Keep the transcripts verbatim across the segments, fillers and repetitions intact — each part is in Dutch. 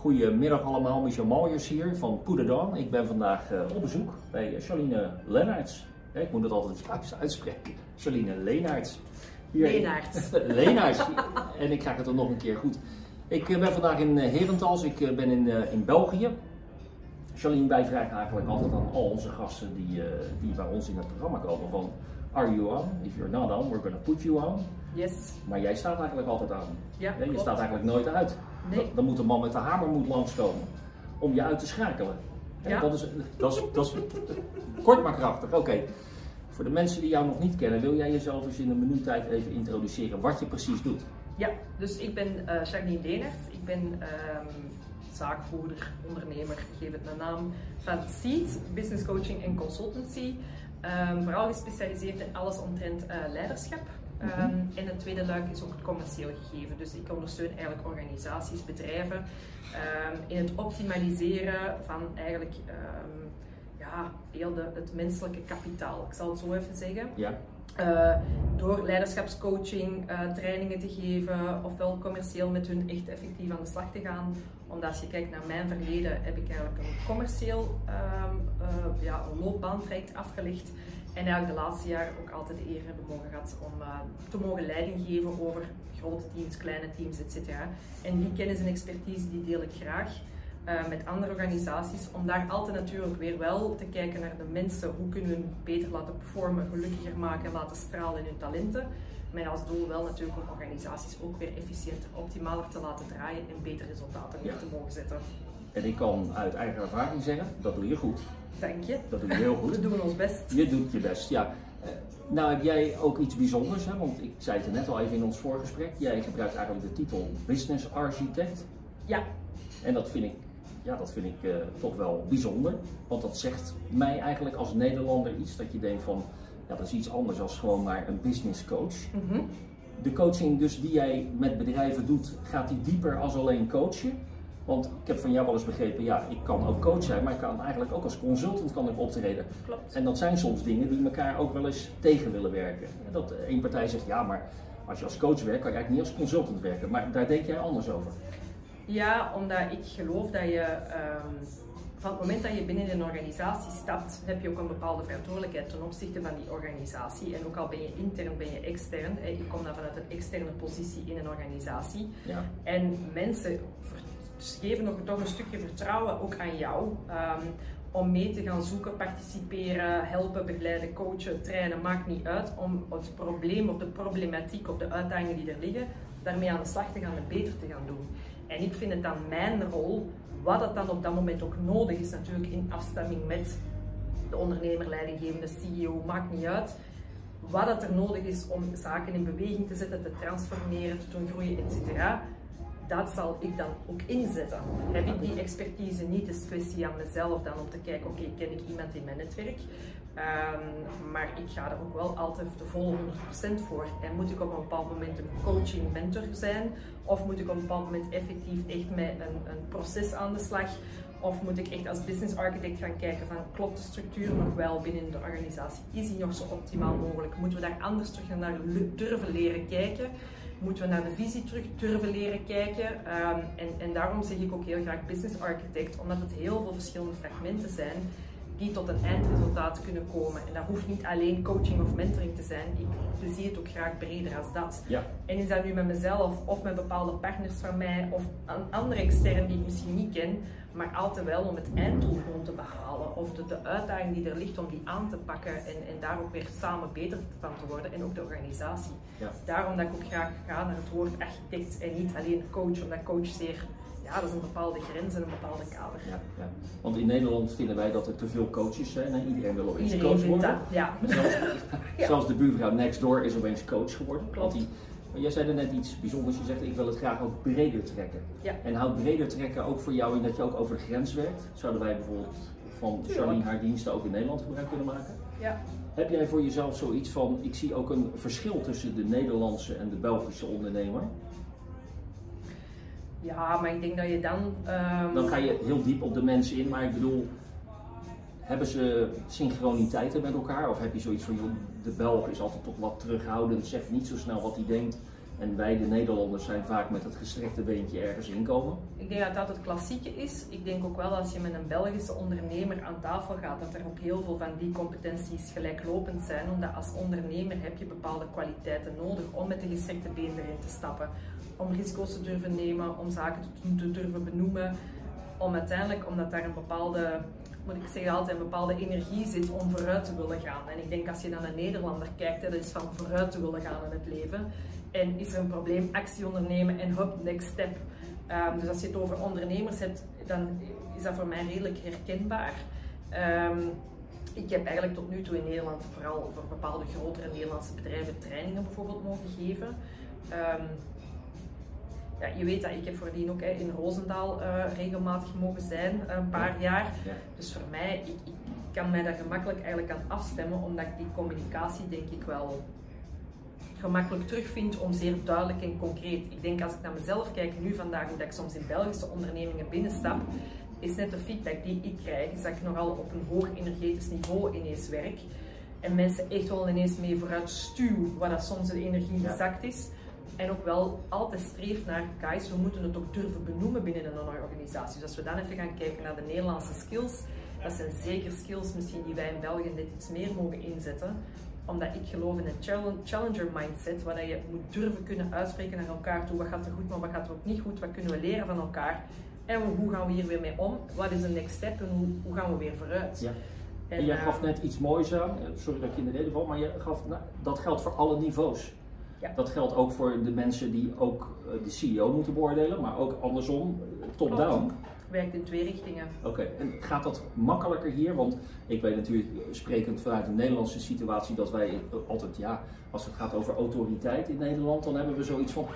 Goedemiddag allemaal, Michel Mooijers hier van Put It On. Ik ben vandaag uh, op bezoek bij Charline Leenaerts. Ja, ik moet het altijd juist uitspreken. Charline Leenaerts. Leenaerts. Leenaerts. En ik krijg het er nog een keer goed. Ik uh, ben vandaag in uh, Herentals, ik uh, ben in, uh, in België. Charline, wij vragen eigenlijk altijd aan al onze gasten die, uh, die bij ons in het programma komen van: are you on? If you're not on, we're gonna put you on. Yes. Maar jij staat eigenlijk altijd aan. Ja, ja, je klopt. staat eigenlijk nooit uit. Nee. Dan moet de man met de hamer moet langskomen om je uit te schakelen. Ja. Dat is, dat is, dat is kort maar krachtig. Oké. Okay. Voor de mensen die jou nog niet kennen, wil jij jezelf eens in een minuuttijd even introduceren wat je precies doet? Ja, dus ik ben uh, Charline Leenaerts. Ik ben um, zaakvoerder, ondernemer, geef het een naam, van Seed, Business Coaching en Consultancy. Um, vooral gespecialiseerd in alles omtrent uh, leiderschap. Um, mm-hmm. En het tweede luik is ook het commercieel gegeven. Dus ik ondersteun eigenlijk organisaties, bedrijven um, in het optimaliseren van eigenlijk um, ja, heel de, het menselijke kapitaal. Ik zal het zo even zeggen. Ja. Uh, door leiderschapscoaching, uh, trainingen te geven, ofwel commercieel met hun echt effectief aan de slag te gaan. Omdat als je kijkt naar mijn verleden, heb ik eigenlijk een commercieel um, uh, ja, een loopbaantraject afgelegd. En eigenlijk de laatste jaren ook altijd de eer hebben mogen gehad om uh, te mogen leiding geven over grote teams, kleine teams, et cetera. En die kennis en expertise die deel ik graag uh, met andere organisaties. Om daar altijd natuurlijk weer wel te kijken naar de mensen. Hoe kunnen we hun beter laten performen, gelukkiger maken, laten stralen in hun talenten. Met als doel wel natuurlijk om organisaties ook weer efficiënter, optimaler te laten draaien en betere resultaten neer te mogen zetten. En ik kan uit eigen ervaring zeggen, dat doe je goed. Dank je. Dat doe je heel goed. We doen ons best. Je doet je best, ja. Nou heb jij ook iets bijzonders, hè? Want ik zei het er net al even in ons voorgesprek. Jij gebruikt eigenlijk de titel Business Architect. Ja. En dat vind ik, ja, dat vind ik uh, toch wel bijzonder. Want dat zegt mij eigenlijk als Nederlander iets dat je denkt van, ja, dat is iets anders dan gewoon maar een business coach. Mm-hmm. De coaching dus die jij met bedrijven doet, gaat die dieper als alleen coachen? Want ik heb van jou wel eens begrepen, ja, ik kan ook coach zijn, maar ik kan eigenlijk ook als consultant kan ik optreden. Klopt. En dat zijn soms dingen die elkaar ook wel eens tegen willen werken. Dat één partij zegt, ja, maar als je als coach werkt, kan je eigenlijk niet als consultant werken. Maar daar denk jij anders over. Ja, omdat ik geloof dat je um, van het moment dat je binnen een organisatie stapt, heb je ook een bepaalde verantwoordelijkheid ten opzichte van die organisatie. En ook al ben je intern, ben je extern. Hè, je komt dan vanuit een externe positie in een organisatie. Ja. En mensen geven nog toch een stukje vertrouwen ook aan jou. Um, om mee te gaan zoeken, participeren, helpen, begeleiden, coachen, trainen, maakt niet uit. Om het probleem of de problematiek of de uitdagingen die er liggen, daarmee aan de slag te gaan en beter te gaan doen. En ik vind het dan mijn rol, wat het dan op dat moment ook nodig is, natuurlijk in afstemming met de ondernemer, leidinggevende, C E O, maakt niet uit. Wat het er nodig is om zaken in beweging te zetten, te transformeren, te doen groeien, et cetera. Dat zal ik dan ook inzetten. Heb ik die expertise niet, is kwestie aan mezelf dan om te kijken, oké, okay, ken ik iemand in mijn netwerk? Um, maar ik ga er ook wel altijd de volle honderd procent voor. En moet ik op een bepaald moment een coaching mentor zijn? Of moet ik op een bepaald moment effectief echt met een, een proces aan de slag? Of moet ik echt als business architect gaan kijken van, klopt de structuur nog wel binnen de organisatie? Is die nog zo optimaal mogelijk? Moeten we daar anders terug naar durven leren kijken? Moeten we naar de visie terug durven leren kijken? Um, en, en daarom zeg ik ook heel graag business architect, omdat het heel veel verschillende fragmenten zijn die tot een eindresultaat kunnen komen. En dat hoeft niet alleen coaching of mentoring te zijn. Ik zie het ook graag breder als dat. Ja. En is dat nu met mezelf of met bepaalde partners van mij of een andere extern die ik misschien niet ken, maar altijd wel om het einddoel gewoon te behalen. Of de, de uitdaging die er ligt om die aan te pakken en, en daar ook weer samen beter van te worden. En ook de organisatie. Ja. Daarom dat ik ook graag ga naar het woord architect en niet alleen coach, omdat coach zeer, ja, dat is een bepaalde grens en een bepaalde kader. Ja, ja. Want in Nederland vinden wij dat er te veel coaches zijn en iedereen wil opeens Iedereen coach worden. Dat, ja. Zelfs, ja. zelfs de buurvrouw next door is opeens coach geworden. Klopt. Want die, maar jij zei er net iets bijzonders, je zegt ik wil het graag ook breder trekken. Ja. En houdt breder trekken ook voor jou in dat je ook over de grens werkt? Zouden wij bijvoorbeeld van Charline haar diensten ook in Nederland gebruik kunnen maken? Ja. Heb jij voor jezelf zoiets van, ik zie ook een verschil tussen de Nederlandse en de Belgische ondernemer? Ja, maar ik denk dat je dan... Um... Dan ga je heel diep op de mensen in, maar ik bedoel, hebben ze synchroniteiten met elkaar? Of heb je zoiets van, joh, de Belg is altijd toch wat terughoudend, zegt niet zo snel wat hij denkt. En wij, de Nederlanders, zijn vaak met het gestrekte beentje ergens inkomen. Ik denk dat dat het klassieke is. Ik denk ook wel als je met een Belgische ondernemer aan tafel gaat, dat er ook heel veel van die competenties gelijklopend zijn. Omdat als ondernemer heb je bepaalde kwaliteiten nodig om met de gestrekte been erin te stappen. Om risico's te durven nemen, om zaken te, te durven benoemen. Om uiteindelijk, omdat daar een bepaalde, moet ik zeggen, altijd een bepaalde energie zit om vooruit te willen gaan. En ik denk als je naar een Nederlander kijkt, dat is van vooruit te willen gaan in het leven. En is er een probleem, actie ondernemen en hop, next step. Um, dus als je het over ondernemers hebt, dan is dat voor mij redelijk herkenbaar. Um, ik heb eigenlijk tot nu toe in Nederland, vooral voor bepaalde grotere Nederlandse bedrijven, trainingen bijvoorbeeld mogen geven. Um, ja, je weet dat ik heb voordien ook hè, in Roosendaal uh, regelmatig mogen zijn, een paar jaar. Ja. Dus voor mij, ik, ik kan mij daar gemakkelijk eigenlijk aan afstemmen, omdat ik die communicatie denk ik wel gemakkelijk terugvind om zeer duidelijk en concreet. Ik denk als ik naar mezelf kijk nu vandaag, hoe dat ik soms in Belgische ondernemingen binnenstap, is net de feedback die ik krijg, is dat ik nogal op een hoog energetisch niveau ineens werk. En mensen echt wel ineens mee vooruit stuwen, waar dat soms de energie gezakt is. En ook wel altijd streef naar, guys, we moeten het ook durven benoemen binnen een organisatie. Dus als we dan even gaan kijken naar de Nederlandse skills, dat zijn zeker skills misschien die wij in België net iets meer mogen inzetten. Omdat ik geloof in een challenger mindset, waar je moet durven kunnen uitspreken naar elkaar toe. Wat gaat er goed, maar wat gaat er ook niet goed? Wat kunnen we leren van elkaar? En hoe gaan we hier weer mee om? Wat is de next step en hoe, hoe gaan we weer vooruit? Ja. En, en jij gaf net iets moois aan, sorry dat ik in de reden val, maar je gaf, nou, dat geldt voor alle niveaus. Ja. Dat geldt ook voor de mensen die ook de C E O moeten beoordelen, maar ook andersom, top-down. Werkt in twee richtingen. Oké, okay. En gaat dat makkelijker hier? Want ik weet natuurlijk, sprekend vanuit de Nederlandse situatie, dat wij altijd, ja, als het gaat over autoriteit in Nederland, dan hebben we zoiets van,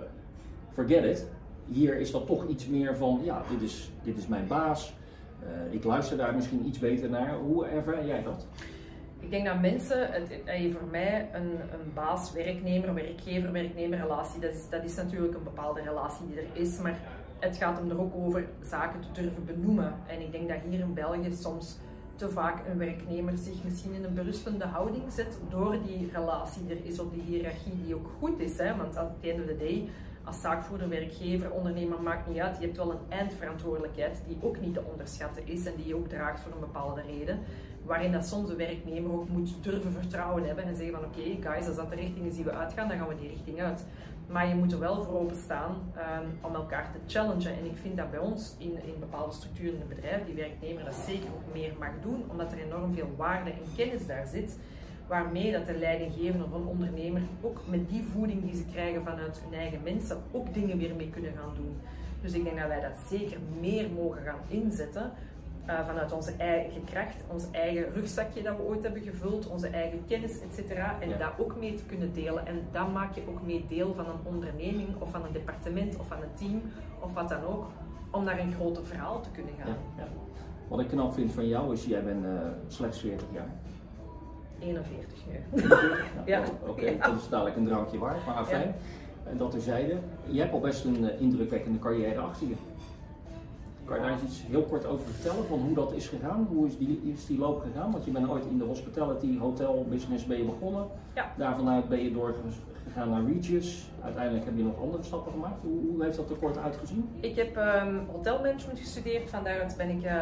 forget it. Hier is dat toch iets meer van, ja, dit is, dit is mijn baas. Uh, ik luister daar misschien iets beter naar. Hoe ervaar jij dat? Ik denk dat mensen, het, het, voor mij een, een baas-werknemer, werkgever-werknemer relatie, dat is, dat is natuurlijk een bepaalde relatie die er is, maar het gaat hem er ook over zaken te durven benoemen. En ik denk dat hier in België soms te vaak een werknemer zich misschien in een berustende houding zet door die relatie er is op die hiërarchie die ook goed is. Hè? Want at the end of the day, als zaakvoerder, werkgever, ondernemer, maakt niet uit. Je hebt wel een eindverantwoordelijkheid die ook niet te onderschatten is en die je ook draagt voor een bepaalde reden. Waarin dat soms de werknemer ook moet durven vertrouwen hebben en zeggen van oké okay, guys, als dat de richting is die we uitgaan, dan gaan we die richting uit. Maar je moet er wel voor openstaan um, om elkaar te challengen. En ik vind dat bij ons in, in bepaalde structuren in het bedrijf, die werknemer dat zeker ook meer mag doen, omdat er enorm veel waarde en kennis daar zit. Waarmee dat de leidinggevende of een ondernemer ook met die voeding die ze krijgen vanuit hun eigen mensen ook dingen weer mee kunnen gaan doen. Dus ik denk dat wij dat zeker meer mogen gaan inzetten. Uh, vanuit onze eigen kracht, ons eigen rugzakje dat we ooit hebben gevuld, onze eigen kennis, et cetera. En ja. dat ook mee te kunnen delen. En dan maak je ook mee deel van een onderneming of van een departement of van een team of wat dan ook, om naar een groter verhaal te kunnen gaan. Ja, ja. Wat ik knap vind van jou is, jij bent uh, slechts veertig jaar. eenenveertig nu. eenenveertig? Nou, ja. Oké, okay. ja. Dat is dadelijk een drankje waard, maar afijn. Ja. En dat terzijde, je hebt al best een uh, indrukwekkende carrière achter je. Kan je daar eens iets heel kort over vertellen van hoe dat is gegaan? Hoe is die, is die loop gegaan? Want je bent ooit in de hospitality, hotel business ben je begonnen. Ja. Daarvanuit ben je doorgegaan naar Regis. Uiteindelijk heb je nog andere stappen gemaakt. Hoe, hoe heeft dat er kort uitgezien? Ik heb um, hotelmanagement gestudeerd. Van daaruit ben ik um,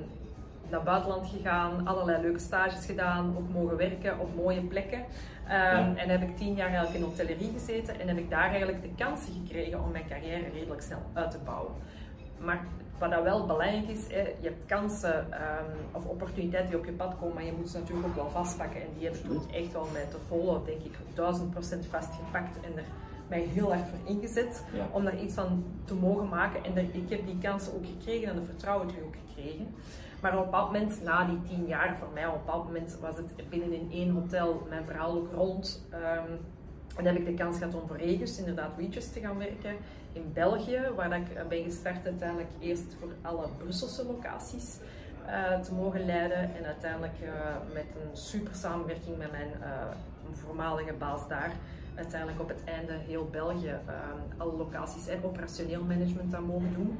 naar het buitenland gegaan. Allerlei leuke stages gedaan. Ook mogen werken op mooie plekken. Um, ja. En heb ik tien jaar eigenlijk in hotellerie gezeten. En heb ik daar eigenlijk de kansen gekregen om mijn carrière redelijk snel uit te bouwen. Maar wat dat wel belangrijk is, hè, je hebt kansen um, of opportuniteiten die op je pad komen, maar je moet ze natuurlijk ook wel vastpakken. En die heb ik toen echt wel met de volle, denk ik, duizend procent vastgepakt en er mij heel erg voor ingezet ja. om daar iets van te mogen maken. En er, ik heb die kansen ook gekregen en de vertrouwen toen ook gekregen. Maar op een bepaald moment, na die tien jaar, voor mij op een bepaald moment was het binnen in één hotel mijn verhaal ook rond. Um, En dan heb ik de kans gehad om voor Regis, inderdaad Regis, te gaan werken in België, waar ik ben gestart uiteindelijk eerst voor alle Brusselse locaties uh, te mogen leiden. En uiteindelijk uh, met een super samenwerking met mijn uh, voormalige baas daar, uiteindelijk op het einde heel België uh, alle locaties en operationeel management aan mogen doen.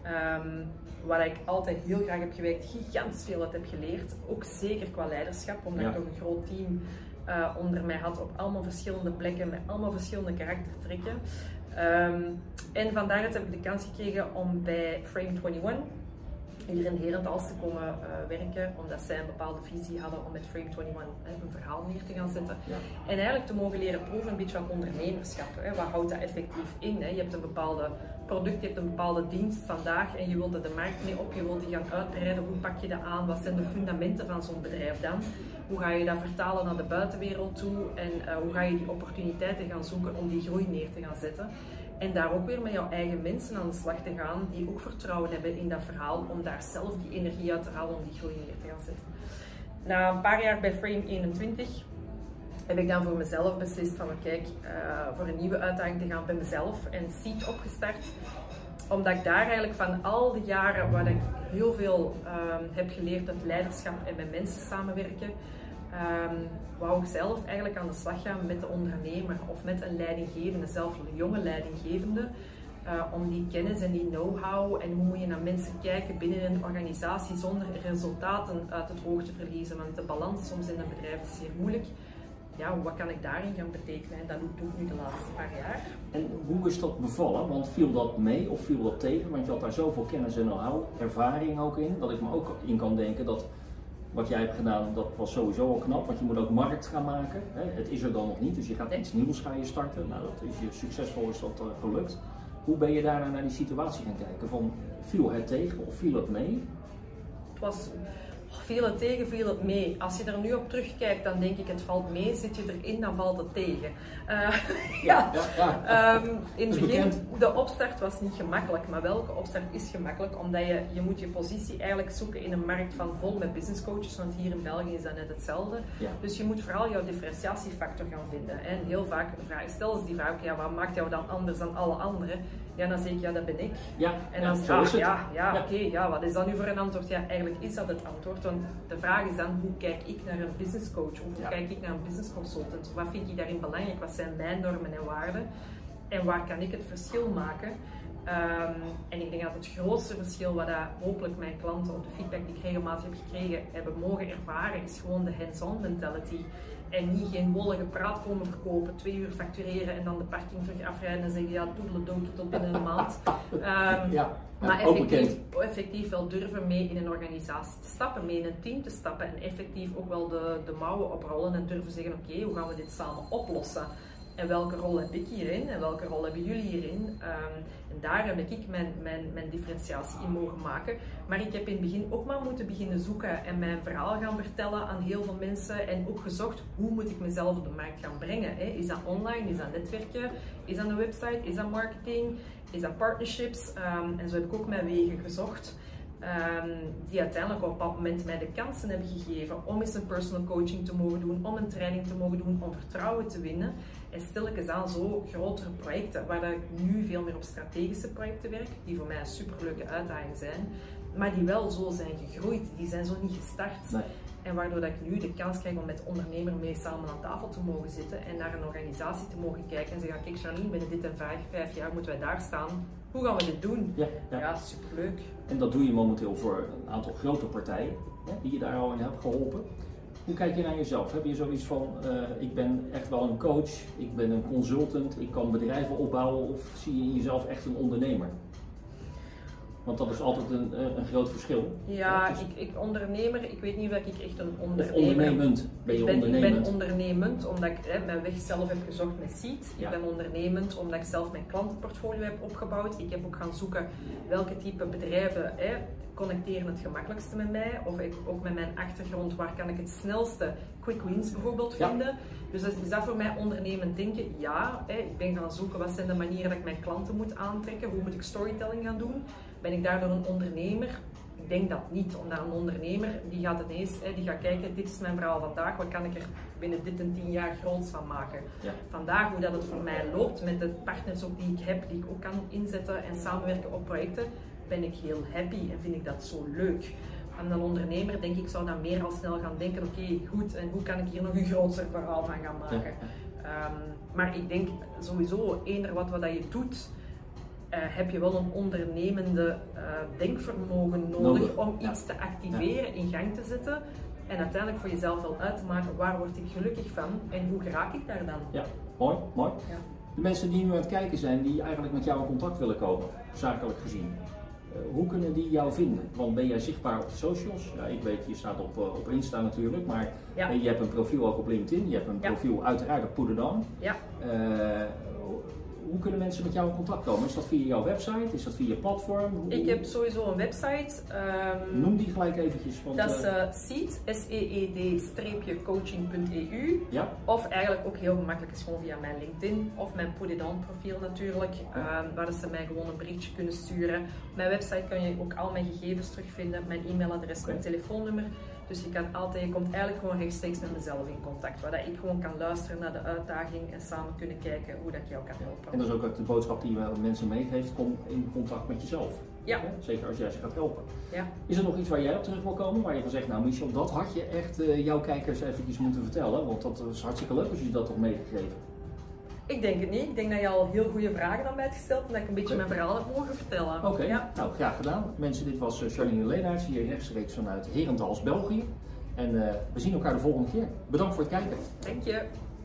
Um, waar ik altijd heel graag heb gewerkt, gigantisch veel uit heb geleerd, ook zeker qua leiderschap, omdat ja. ik toch een groot team uh, onder mij had op allemaal verschillende plekken met allemaal verschillende karaktertrekken. Um, en vandaar heb ik de kans gekregen om bij Frame eenentwintig hier in Herentals te komen uh, werken, omdat zij een bepaalde visie hadden om met Frame eenentwintig uh, een verhaal neer te gaan zetten. Ja. En eigenlijk te mogen leren proeven een beetje van ondernemerschap. Hè. Wat houdt dat effectief in? Hè? Je hebt een bepaalde product, je hebt een bepaalde dienst vandaag en je wilt er de markt mee op, je wilt die gaan uitbreiden. Hoe pak je dat aan? Wat zijn de fundamenten van zo'n bedrijf dan? Hoe ga je dat vertalen naar de buitenwereld toe? En uh, hoe ga je die opportuniteiten gaan zoeken om die groei neer te gaan zetten? En daar ook weer met jouw eigen mensen aan de slag te gaan, die ook vertrouwen hebben in dat verhaal, om daar zelf die energie uit te halen om die groei neer te gaan zetten. Na een paar jaar bij Frame eenentwintig heb ik dan voor mezelf beslist van, kijk, uh, voor een nieuwe uitdaging te gaan bij mezelf en Seed opgestart. Omdat ik daar eigenlijk van al die jaren waar ik heel veel um, heb geleerd uit leiderschap en met mensen samenwerken, Um, wou ik zelf eigenlijk aan de slag gaan met de ondernemer of met een leidinggevende, zelfs een jonge leidinggevende, uh, om die kennis en die know-how en hoe moet je naar mensen kijken binnen een organisatie zonder resultaten uit het oog te verliezen, want de balans soms in een bedrijf is zeer moeilijk. Ja, wat kan ik daarin gaan betekenen? En dat doe ik nu de laatste paar jaar. En hoe is dat bevallen? Want viel dat mee of viel dat tegen? Want je had daar zoveel kennis en know-how, ervaring ook in, dat ik me ook in kan denken dat wat jij hebt gedaan, dat was sowieso al knap, want je moet ook markt gaan maken. Hè? Het is er dan nog niet, dus je gaat iets nieuws gaan je starten. Nou, dat is je succesvol is dat uh, gelukt. Hoe ben je daarna naar die situatie gaan kijken? Van, viel het tegen of viel het mee? Het was, viel het tegen, viel het mee. Als je er nu op terugkijkt, dan denk ik het valt mee. Zit je erin, dan valt het tegen. Uh, ja, ja, ja. Um, in het begin, de opstart was niet gemakkelijk, maar welke opstart is gemakkelijk? Omdat je, je moet je positie eigenlijk zoeken in een markt van vol met business coaches, want hier in België is dat net hetzelfde. Ja. Dus je moet vooral jouw differentiatiefactor gaan vinden. En heel vaak stel ze die vraag, ja, wat maakt jou dan anders dan alle anderen? Ja, dan zeg ik, ja, dat ben ik. Ja, en dan ja, ah, ja, ja, ja. oké, okay, ja, wat is dat nu voor een antwoord? Ja, eigenlijk is dat het antwoord, want de vraag is dan, hoe kijk ik naar een business coach? Of hoe ja. kijk ik naar een business consultant? Wat vind ik daarin belangrijk? Wat zijn mijn normen en waarden? En waar kan ik het verschil maken? Um, en ik denk dat het grootste verschil wat dat hopelijk mijn klanten op de feedback die ik regelmatig heb gekregen hebben mogen ervaren, is gewoon de hands-on mentality. En niet geen wollige praat komen verkopen, twee uur factureren en dan de parking terug afrijden en zeggen ja, toedeledood tot binnen een maand. Um, ja, ja, maar effectief, effectief wel durven mee in een organisatie te stappen, mee in een team te stappen en effectief ook wel de, de mouwen oprollen en durven zeggen oké, okay, hoe gaan we dit samen oplossen? En welke rol heb ik hierin en welke rol hebben jullie hierin? Um, en daar heb ik mijn, mijn, mijn differentiatie in mogen maken. Maar ik heb in het begin ook maar moeten beginnen zoeken en mijn verhaal gaan vertellen aan heel veel mensen. En ook gezocht, hoe moet ik mezelf op de markt gaan brengen? Hè? Is dat online? Is dat netwerken? Is dat een website? Is dat marketing? Is dat partnerships? Um, en zo heb ik ook mijn wegen gezocht. Um, die uiteindelijk op dat moment mij de kansen hebben gegeven om eens een personal coaching te mogen doen, om een training te mogen doen, om vertrouwen te winnen. En stilletjes aan zo grotere projecten, waar ik nu veel meer op strategische projecten werk, die voor mij een superleuke uitdaging zijn, maar die wel zo zijn gegroeid, die zijn zo niet gestart. Nee. En waardoor dat ik nu de kans krijg om met ondernemer mee samen aan tafel te mogen zitten en naar een organisatie te mogen kijken en zeggen, kijk Janine, binnen dit en vijf, vijf jaar moeten wij daar staan. Hoe gaan we dit doen? Ja, ja. ja, superleuk. En dat doe je momenteel voor een aantal grote partijen, hè, die je daar al in hebt geholpen. Hoe kijk je naar jezelf? Heb je zoiets van, uh, ik ben echt wel een coach, ik ben een consultant, ik kan bedrijven opbouwen, of zie je in jezelf echt een ondernemer? Want dat is altijd een, een groot verschil. Ja, dus... ik, ik ondernemer, ik weet niet of ik echt een ondernemer... Of ondernemend, ben je ik ben, ondernemend? Ik ben ondernemend omdat ik hè, mijn weg zelf heb gezocht met Seed. Ja. Ik ben ondernemend omdat ik zelf mijn klantenportfolio heb opgebouwd. Ik heb ook gaan zoeken welke type bedrijven hè, connecteren het gemakkelijkste met mij. Of ik, ook met mijn achtergrond, waar kan ik het snelste quick wins bijvoorbeeld vinden. Ja. Dus is dat voor mij ondernemend denken? Ja, hè, ik ben gaan zoeken wat zijn de manieren dat ik mijn klanten moet aantrekken. Hoe moet ik storytelling gaan doen? Ben ik daardoor een ondernemer? Ik denk dat niet, omdat een ondernemer die gaat ineens, hè, die gaat kijken, dit is mijn verhaal vandaag, wat kan ik er binnen dit en tien jaar groots van maken. Ja. Vandaag, hoe dat het voor mij loopt, met de partners ook die ik heb, die ik ook kan inzetten en samenwerken op projecten, ben ik heel happy en vind ik dat zo leuk. En een ondernemer, denk ik, zou dan meer al snel gaan denken, oké, okay, goed, en hoe kan ik hier nog een groter verhaal van gaan maken. Ja. Um, maar ik denk sowieso, eender wat, wat je doet, Uh, heb je wel een ondernemende uh, denkvermogen nodig, nodig om iets ja. te activeren, ja. in gang te zetten. En uiteindelijk voor jezelf wel uit te maken, waar word ik gelukkig van en hoe geraak ik daar dan? Ja, mooi, mooi. Ja. De mensen die nu aan het kijken zijn, die eigenlijk met jou in contact willen komen, zakelijk gezien. Uh, hoe kunnen die jou vinden? Want ben jij zichtbaar op de socials? Ja, ik weet, je staat op, uh, op Insta natuurlijk, maar Ja. je hebt een profiel ook op LinkedIn, je hebt een Ja. profiel uiteraard op Put It On. Ja. Uh, hoe kunnen mensen met jou in contact komen? Is dat via jouw website? Is dat via je platform? Hoe... Ik heb sowieso een website. Um, Noem die gelijk eventjes. Want, dat is uh, uh, Seed, S E E D coaching punt E U. ja? Of eigenlijk ook heel gemakkelijk is gewoon via mijn LinkedIn of mijn Put It On profiel natuurlijk, Ja. um, waar ze mij gewoon een berichtje kunnen sturen. Op mijn website kan je ook al mijn gegevens terugvinden, mijn e-mailadres, mijn Okay. telefoonnummer. Dus je kan altijd, je komt eigenlijk gewoon rechtstreeks met mezelf in contact, waar dat ik gewoon kan luisteren naar de uitdaging en samen kunnen kijken hoe dat ik jou kan helpen. En dat is ook de boodschap die je mensen meegeeft, kom in contact met jezelf. Ja. Zeker als jij ze gaat helpen. Ja. Is er nog iets waar jij op terug wil komen, waar je van zegt, nou Michel, dat had je echt uh, jouw kijkers eventjes moeten vertellen, want dat is hartstikke leuk als je dat toch meegegeven. Ik denk het niet. Ik denk dat je al heel goede vragen aan mij hebt gesteld en dat ik een beetje Okay. mijn verhaal heb mogen vertellen. Oké, okay. Ja. Nou graag gedaan. Mensen, dit was uh, Charlene Leenaerts hier rechtstreeks vanuit Herentals, België. En uh, we zien elkaar de volgende keer. Bedankt voor het kijken. Dank je.